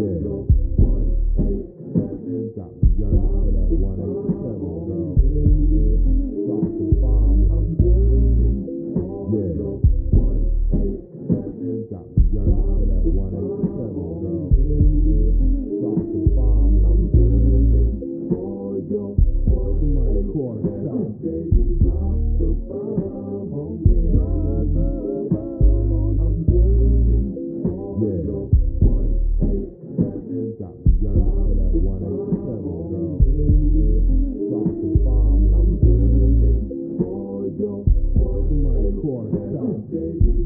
Got me yearning for that 187, girl. Drop some bombs. Yeah. Got me yearning for that 187, girl. Drop some bombs. Somebody call it out. Yeah. Got me yearning for that 187, girl. Drop some bombs. Somebody call it out.